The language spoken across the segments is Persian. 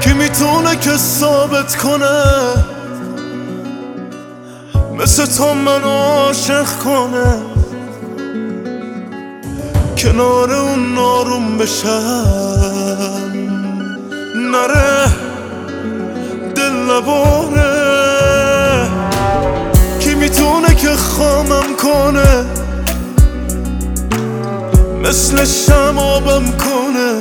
کی میتونه که ثابت کنه مثل تو منو عاشق کنه، کنار اون ناروم بشم نره دل نباره. کی میتونه که خامم کنه مثل شمابم کنه،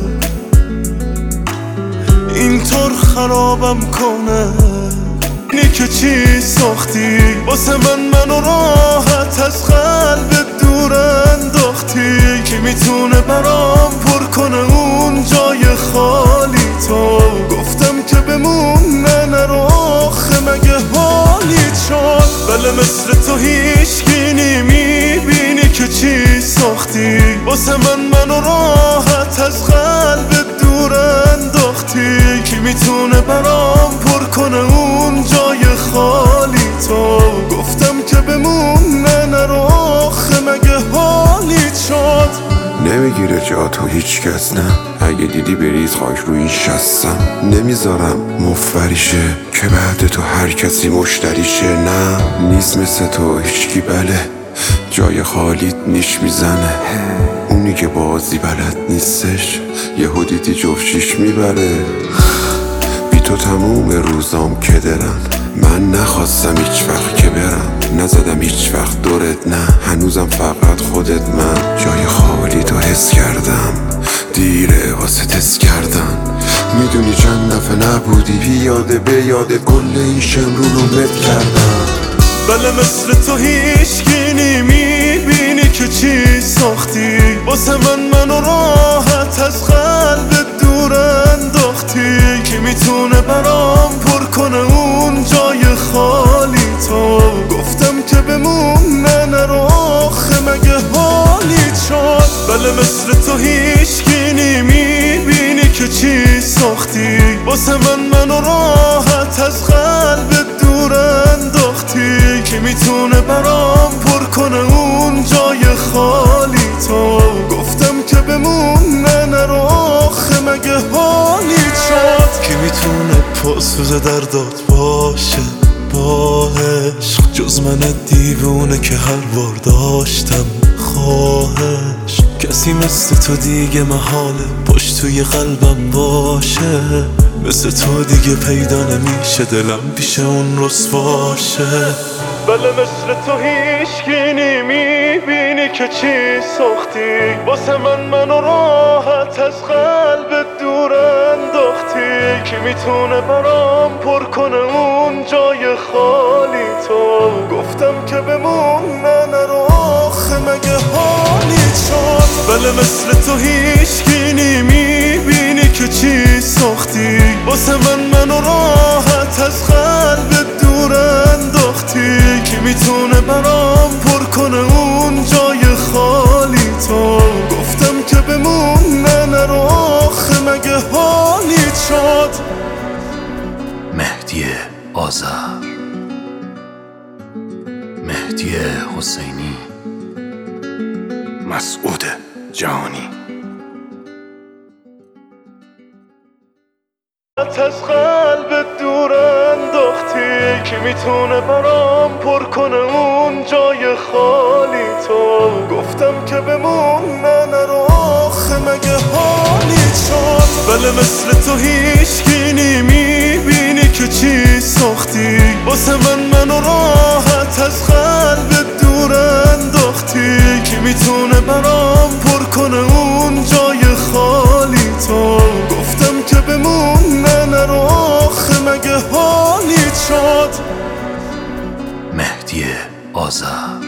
اینطور خرابم کنه. اینی که چی ساختی واسه منو راحت از قلب دور انداختی. کی میتونه برام پر کنه اون جای خالی تو؟ گفتم که بمونه نرو آخه مگه حالیت شد؟ بله مثل تو هیچکی نمیبینی که چی ساختی واسه منو راحت از قلب دور انداختی. کی میتونه برام پر کنه اون جای خالی تو؟ گفتم که بمونه نرو آخه مگه حالیت شد؟ نمیگیره جا تو هیچ کس نه، اگه دیدی بریز خاک رو این شستم. نمیذارم مفبریشه که بعد تو هر کسی مشتریشه. نه نیست مثل تو هیچکی، بله جای خالیت نیش میزنه. اونی که بازی بلد نیستش یهو دیدی جفشیش میبره. بی تو تموم روزام کدرم، من نخواستم هیچ وقت که برم، نزدم هیچ وقت دورت نه، هنوزم فقط خودت. من جای خالی تو حس کردم، دیره واسه تست کردن. میدونی چند دفعه نبودی پیاده به یاده کل این شمرون رو مت کردم. بله مثل تو هیچکی نمیبینی که چی ساختی واسه منو راحت از قلب دور انداختی. کی میتونه برام پر کنه اون جای خالی تو؟ گفتم که بمونه نرو آخه مگه حالیت شد؟ بله مثل تو هیچکی نمیبینی که چی ساختی واسه منو راحت از قلب دور انداختی. کی میتونه برام پر کنه اون جای خالی تو؟ گفتم که بمونه نرو آخه مگه حالیت شد؟ کی میتونه پاسوز دردات باشه با عشق جز من دیوونه که هر بار داشتم خواهش؟ کسی مثل تو دیگه محاله پشت توی قلبم باشه، مثل تو دیگه پیدا نمیشه دلم پیش اون رسواشه. بله مثل تو هیچکی نمیبینی که چی ساختی واسه منو راحت از قلب دور انداختی. کی میتونه برام پر کنه اون جای خالی تو؟ گفتم که بمونه نرو آخه مگه حالیت شد؟ بله مثل تو هیچکی نمیبینی که چی ساختی واسه منو راحت از قلب دور انداختی. کی میتونه برام پر کنه اون جای خالی تو؟ گفتم که بمونه نرو آخه مگه حالیت شد؟ مهدی آذر، مهدی حسینی، مسعود جهانی. از قلب دور انداختی. کی میتونه برام پر کنه اون جای خالی تو؟ گفتم که بمونه نرو آخه مگه حالیت شد؟ بله مثل تو هیچکی نمیبینی که چی ساختی واسه منو راحت از قلب دور انداختی. کی میتونه برام پر کنه اون جای خالی تو؟ گفتم که بمونه نرو آخه مگه حالیت شد؟ مهدی آذر،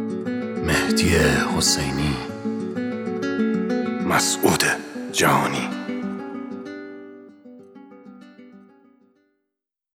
مهدی حسینی، مسعود جهانی.